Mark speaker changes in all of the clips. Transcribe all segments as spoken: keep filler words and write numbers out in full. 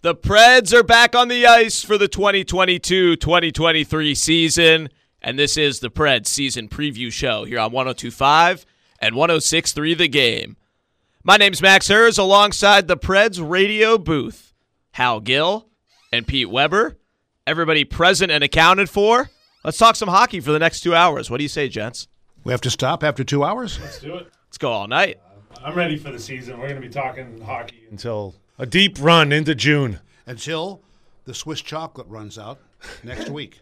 Speaker 1: The Preds are back on the ice for the twenty twenty-two twenty twenty-three season, and this is the Preds season preview show here on one oh two point five and one oh six point three The Game. My name's Max Hers, alongside the Preds radio booth. Hal Gill and Pete Weber, everybody present and accounted for. Let's talk some hockey for the next two hours. What do you say, gents?
Speaker 2: We have to stop after two hours?
Speaker 3: Let's do it.
Speaker 1: Let's go all night.
Speaker 3: Uh, I'm ready for the season. We're going to be talking hockey until a deep run into June.
Speaker 2: Until the Swiss chocolate runs out next week.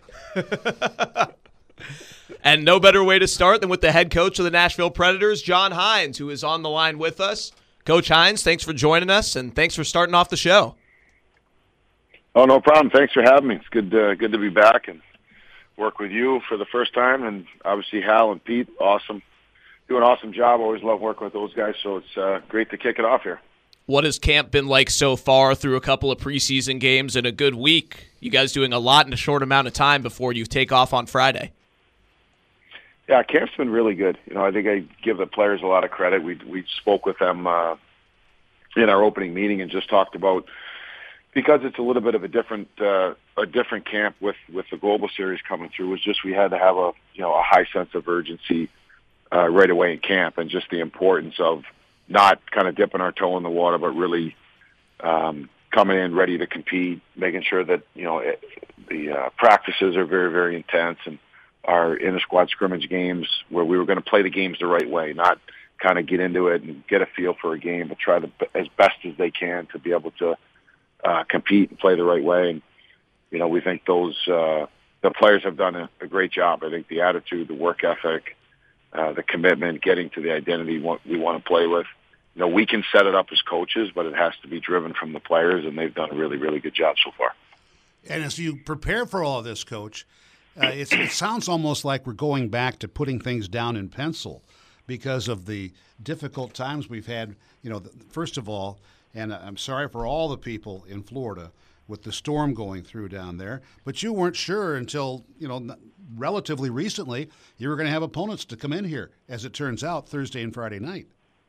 Speaker 1: And no better way to start than with the head coach of the Nashville Predators, John Hynes, who is on the line with us. Coach Hynes, thanks for joining us, and thanks for starting off the show.
Speaker 4: Oh, no problem. Thanks for having me. It's good, uh, good to be back and work with you for the first time, and obviously Hal and Pete, awesome. Do an awesome job. Always love working with those guys, so it's uh, great to kick it off here.
Speaker 1: What has camp been like so far through a couple of preseason games and a good week? You guys doing a lot in a short amount of time before you take off on Friday.
Speaker 4: Yeah, camp's been really good. You know, I think I give the players a lot of credit. We we spoke with them uh, in our opening meeting and just talked about, because it's a little bit of a different uh, a different camp with, with the Global Series coming through, was just we had to have a you know a high sense of urgency uh, right away in camp, and just the importance of not kind of dipping our toe in the water, but really um, coming in ready to compete, making sure that, you know, it, the uh, practices are very, very intense, and our inter-squad scrimmage games where we were going to play the games the right way, not kind of get into it and get a feel for a game, but try to, as best as they can, to be able to uh, compete and play the right way. And, you know, we think those, uh, the players have done a, a great job. I think the attitude, the work ethic, uh, the commitment, getting to the identity we want to play with. You know, we can set it up as coaches, but it has to be driven from the players, and they've done a really, really good job so far.
Speaker 2: And as you prepare for all of this, Coach, uh, it's, it sounds almost like we're going back to putting things down in pencil because of the difficult times we've had. You know, first of all, and I'm sorry for all the people in Florida with the storm going through down there, but you weren't sure until, you know, relatively recently you were going to have opponents to come in here, as it turns out, Thursday and Friday night.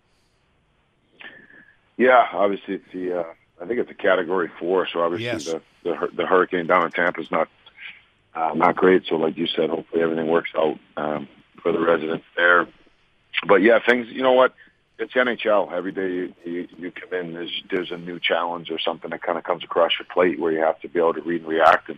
Speaker 4: Yeah, obviously it's the. Uh, I think it's a Category Four, so obviously
Speaker 2: yes.
Speaker 4: the, the the hurricane down in Tampa is not uh, not great. So, like you said, hopefully everything works out um, for the residents there. But yeah, things. You know what? It's N H L. Every day you, you, you come in, there's there's a new challenge or something that kind of comes across your plate where you have to be able to read and react and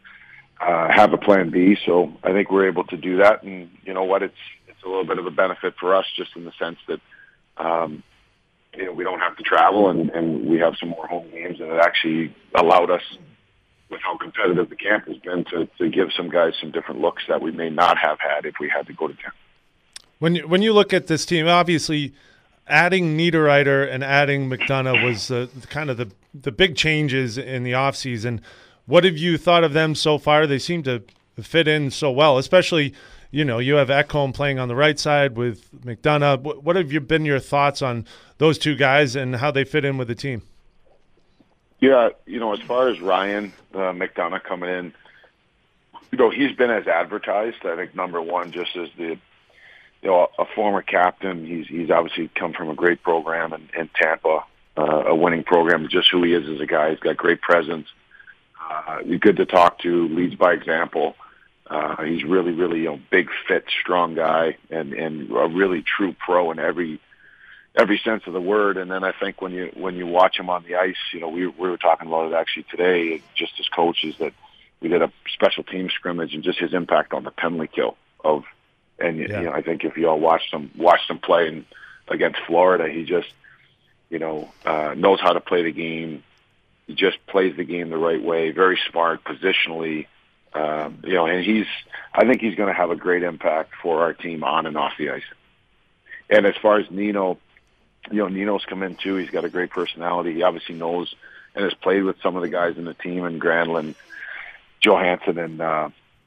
Speaker 4: uh, have a plan B. So I think we're able to do that, and you know what? It's it's a little bit of a benefit for us, just in the sense that. Um, You know, we don't have to travel, and, and we have some more home games, and it actually allowed us, with how competitive the camp has been, to, to give some guys some different looks that we may not have had if we had to go to town.
Speaker 3: When you, when you look at this team, obviously adding Niederreiter and adding McDonough was uh, kind of the the big changes in the offseason. What have you thought of them so far? They seem to fit in so well, especially – you know, you have Ekholm playing on the right side with McDonough. What, what have you been your thoughts on those two guys and how they fit in with the team?
Speaker 4: Yeah, you know, as far as Ryan uh, McDonough coming in, you know, he's been as advertised. I think number one, just as the, you know, a former captain. He's he's obviously come from a great program in, in Tampa, uh, a winning program. Just who he is as a guy, he's got great presence. Uh, he's good to talk to. Leads by example. Uh, he's really, really, you know, big, fit, strong guy, and, and a really true pro in every every sense of the word. And then I think when you when you watch him on the ice, you know, we we were talking about it actually today, just as coaches, that we did a special team scrimmage, and just his impact on the penalty kill of, and yeah. you know, I think if you all watched him watched him play in, against Florida, he just, you know, uh, knows how to play the game. He just plays the game the right way, very smart positionally. Um, you know, and he's, I think he's going to have a great impact for our team on and off the ice. And as far as Nino, you know, Nino's come in too. He's got a great personality. He obviously knows and has played with some of the guys in the team, and Granlund, Johansson, and uh,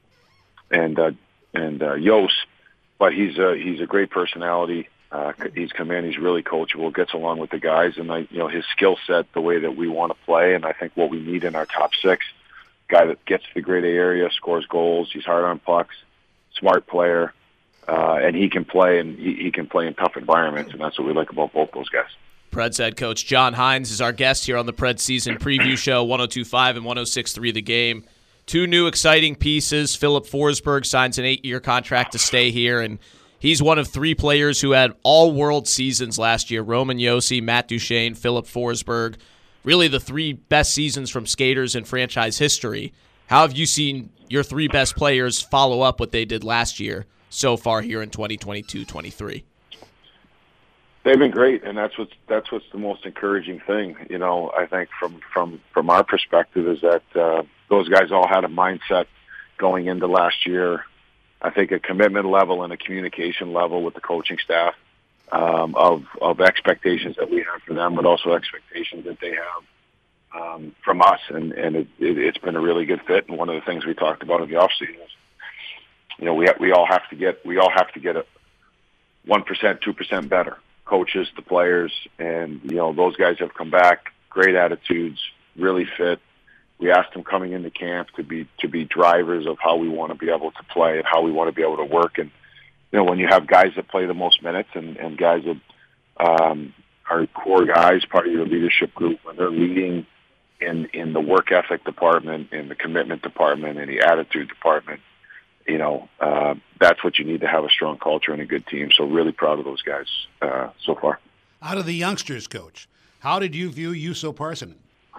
Speaker 4: and uh, and uh, Yost. But he's a he's a great personality. Uh, he's come in. He's really coachable. Gets along with the guys, and I, you know, his skill set, the way that we want to play, and I think what we need in our top six. Guy that gets to the grade A area, scores goals. He's hard on pucks, smart player, uh, and he can play and he, he can play in tough environments, and that's what we like about both those guys.
Speaker 1: Preds head coach John Hynes is our guest here on the Preds season preview show, one oh two point five and one oh six point three The Game. Two new exciting pieces. Philip Forsberg signs an eight-year contract to stay here, and he's one of three players who had all-world seasons last year. Roman Josi, Matt Duchene, Philip Forsberg. Really the three best seasons from skaters in franchise history. How have you seen your three best players follow up what they did last year so far here in twenty twenty-two twenty-three?
Speaker 4: They've been great, and that's what's that's what's the most encouraging thing. You know, I think from from from our perspective is that uh, those guys all had a mindset going into last year. I think a commitment level and a communication level with the coaching staff um, of of expectations that we have for them, but also expectations that they have um, from us, and and it, it, it's been a really good fit. And one of the things we talked about in the offseason is, you know, we ha- we all have to get we all have to get a one percent, two percent better. Coaches, the players, and you know those guys have come back. Great attitudes, really fit. We asked them coming into camp to be to be drivers of how we want to be able to play and how we want to be able to work. And you know when you have guys that play the most minutes and, and guys that um, are core guys, part of your leadership group, when they're leading in in the work ethic department, in the commitment department, in the attitude department, you know, uh, that's what you need to have a strong culture and a good team. So really proud of those guys uh, so far.
Speaker 2: Out of the youngsters, Coach, how did you view Juuso Parssinen?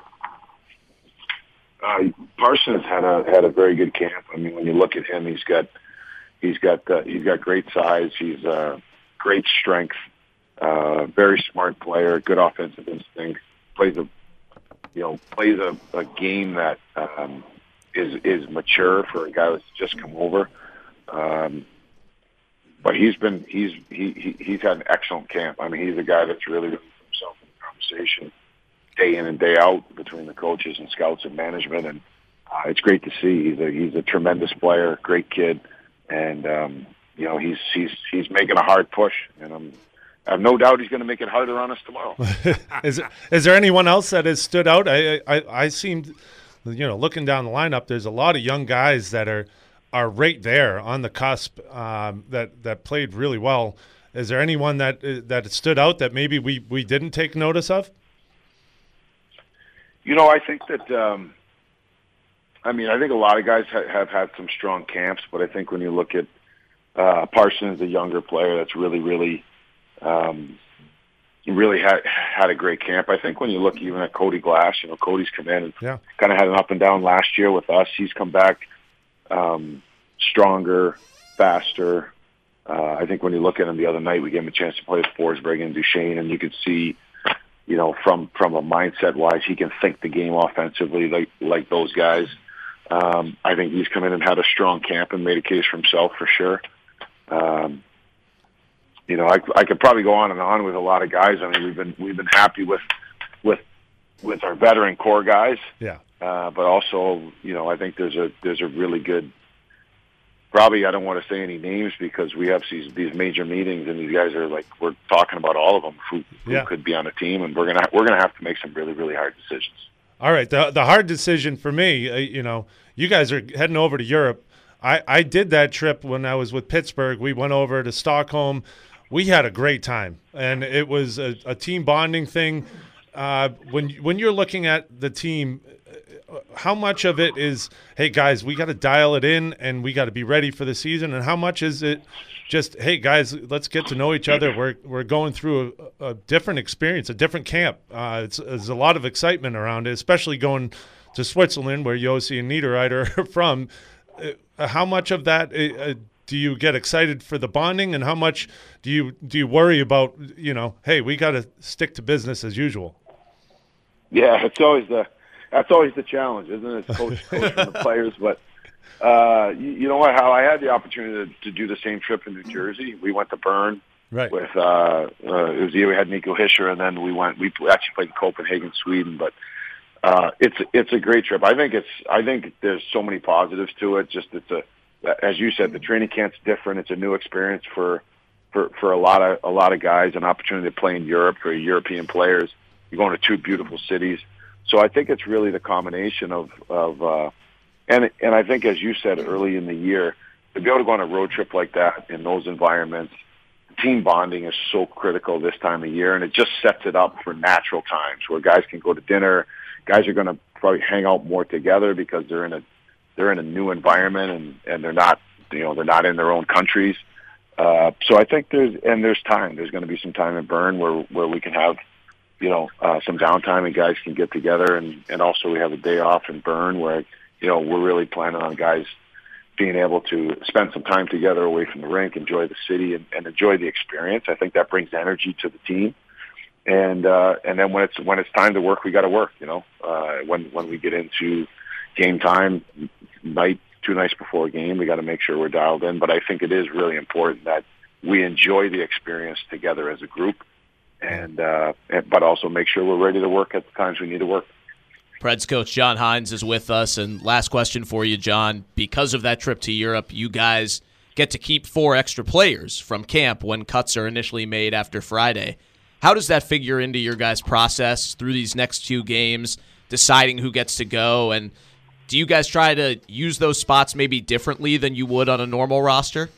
Speaker 4: Uh, Parsons had a had a very good camp. I mean, when you look at him, he's got he's got uh, he's got great size. He's uh, great strength. Uh, very smart player. Good offensive instinct. Plays a you know plays a, a game that. Um, is is mature for a guy that's just come over. Um, but he's been he's he, he he's had an excellent camp. I mean, he's a guy that's really put himself in the conversation day in and day out between the coaches and scouts and management, and uh, it's great to see. He's a he's a tremendous player, great kid, and um, you know he's he's he's making a hard push, and I'm. I have no doubt he's going to make it harder on us tomorrow.
Speaker 3: is is there anyone else that has stood out? I I, I seemed. You know, looking down the lineup, there's a lot of young guys that are are right there on the cusp um, that that played really well. Is there anyone that that stood out that maybe we, we didn't take notice of?
Speaker 4: You know, I think that um, I mean, I think a lot of guys ha- have had some strong camps, but I think when you look at uh, Parsons, a younger player that's really, really um, really had had a great camp. I think when you look even at Cody Glass, you know, Cody's come in and
Speaker 3: yeah.
Speaker 4: kind of had an up and down last year with us. He's come back um, stronger, faster. Uh, I think when you look at him the other night, we gave him a chance to play with Forsberg and Duchene, and you could see, you know, from from a mindset wise, he can think the game offensively like like those guys. Um, I think he's come in and had a strong camp and made a case for himself for sure. Um, You know, I, I could probably go on and on with a lot of guys. I mean, we've been we've been happy with with with our veteran core guys.
Speaker 3: Yeah.
Speaker 4: Uh, but also, you know, I think there's a there's a really good. Probably, I don't want to say any names because we have these these major meetings, and these guys are like we're talking about all of them who, who
Speaker 3: yeah.
Speaker 4: could be on a team, and we're gonna we're gonna have to make some really really hard decisions.
Speaker 3: All right, the the hard decision for me, uh, you know, you guys are heading over to Europe. I I did that trip when I was with Pittsburgh. We went over to Stockholm. We had a great time, and it was a, a team bonding thing. Uh, when when you're looking at the team, how much of it is, hey, guys, we got to dial it in, and we got to be ready for the season, and how much is it just, hey, guys, let's get to know each other. We're we're going through a, a different experience, a different camp. Uh, it's, there's a lot of excitement around it, especially going to Switzerland, where Josi and Niederreiter are from. Uh, how much of that uh, do you get excited for the bonding, and how much do you do you worry about, you know, hey, we got to stick to business as usual?
Speaker 4: Yeah, it's always the that's always the challenge, isn't it? It's coach, coach from the players, but uh, you, you know what? How I had the opportunity to, to do the same trip in New Jersey. We went to Bern
Speaker 3: right.
Speaker 4: with uh, uh, it was the year we had Nico Hischier, and then we went. We actually played in Copenhagen, Sweden, but. Uh, it's it's a great trip. I think it's I think there's so many positives to it. Just it's a as you said, the training camp's different. It's a new experience for, for, for a lot of a lot of guys, an opportunity to play in Europe for European players. You're going to two beautiful cities, so I think it's really the combination of of uh, and and I think as you said early in the year, to be able to go on a road trip like that in those environments, team bonding is so critical this time of year, and it just sets it up for natural times where guys can go to dinner. Guys are going to probably hang out more together because they're in a they're in a new environment, and, and they're not you know they're not in their own countries. Uh, so I think there's and there's time. There's going to be some time in Bern where where we can have you know uh, some downtime and guys can get together, and and also we have a day off in Bern where you know we're really planning on guys being able to spend some time together away from the rink, enjoy the city, and, and enjoy the experience. I think that brings energy to the team. And uh, and then when it's when it's time to work, we got to work. You know, uh, when when we get into game time, night two nights before a game, we got to make sure we're dialed in. But I think it is really important that we enjoy the experience together as a group, and, uh, and but also make sure we're ready to work at the times we need to work.
Speaker 1: Preds coach John Hynes is with us. And last question for you, John. Because of that trip to Europe, you guys get to keep four extra players from camp when cuts are initially made after Friday. How does that figure into your guys' process through these next two games, deciding who gets to go? And do you guys try to use those spots maybe differently than you would on a normal roster?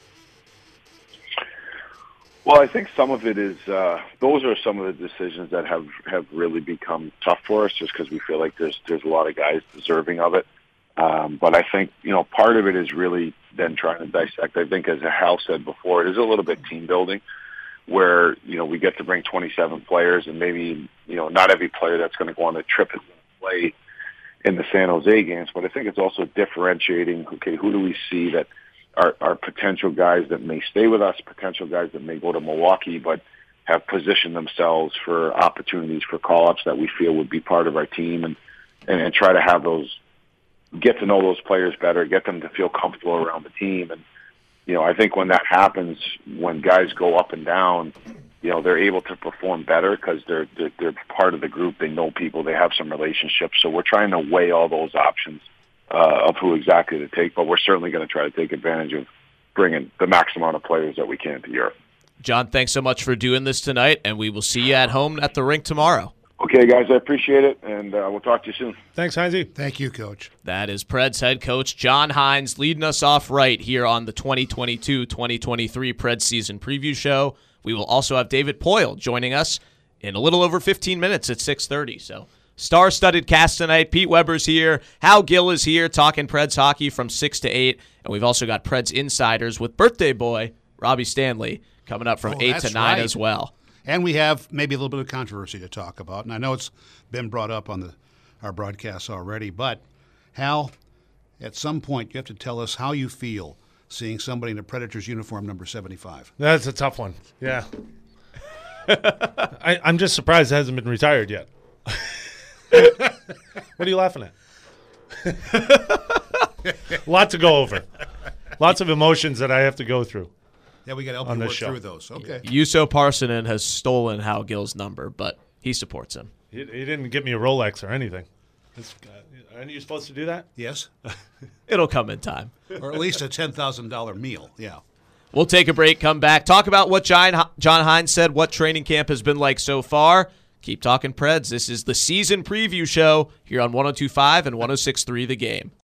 Speaker 4: Well, I think some of it is uh, those are some of the decisions that have, have really become tough for us, just because we feel like there's there's a lot of guys deserving of it. Um, but I think you know part of it is really then trying to dissect. I think, as Hal said before, it is a little bit team building, where you know we get to bring twenty-seven players, and maybe you know not every player that's going to go on the trip is going to play in the San Jose games. But I think it's also differentiating. Okay, who do we see that Are, are potential guys that may stay with us, potential guys that may go to Milwaukee, but have positioned themselves for opportunities for call-ups that we feel would be part of our team, and, and, and try to have those, get to know those players better, get them to feel comfortable around the team. And, you know, I think when that happens, when guys go up and down, you know, they're able to perform better because they're, they're, they're part of the group, they know people, they have some relationships. So we're trying to weigh all those options Uh, of who exactly to take, but we're certainly going to try to take advantage of bringing the max amount of players that we can to Europe.
Speaker 1: John, thanks so much for doing this tonight, and we will see you at home at the rink tomorrow.
Speaker 4: Okay, guys, I appreciate it, and uh, we'll talk to you soon.
Speaker 3: Thanks, Heinze.
Speaker 2: Thank you, Coach.
Speaker 1: That is Preds head coach John Hynes leading us off right here on the twenty twenty-two twenty twenty-three Preds season preview show. We will also have David Poyle joining us in a little over fifteen minutes at six thirty, so star-studded cast tonight. Pete Weber's here. Hal Gill is here talking Preds hockey from six to eight. And we've also got Preds Insiders with birthday boy Robbie Stanley coming up from
Speaker 2: oh,
Speaker 1: eight to nine
Speaker 2: right.
Speaker 1: as well.
Speaker 2: And we have maybe a little bit of controversy to talk about. And I know it's been brought up on the our broadcasts already. But, Hal, at some point you have to tell us how you feel seeing somebody in a Predators uniform number seventy-five.
Speaker 3: That's a tough one. Yeah. I, I'm just surprised it hasn't been retired yet. What are you laughing at? Lot to go over. Lots of emotions that I have to go through.
Speaker 2: Yeah, we got to help
Speaker 3: on
Speaker 2: you
Speaker 3: this
Speaker 2: work
Speaker 3: show.
Speaker 2: through those. Okay.
Speaker 1: Juuso Parssinen has stolen Hal Gill's number, but he supports him.
Speaker 3: He, he didn't get me a Rolex or anything. It's, uh, aren't you supposed to do that?
Speaker 2: Yes.
Speaker 1: It'll come in time.
Speaker 2: Or at least a ten thousand dollars meal. Yeah.
Speaker 1: We'll take a break, come back, talk about what John, John Hynes said, what training camp has been like so far. Keep talking Preds. This is the season preview show here on one oh two point five and one oh six point three The Game.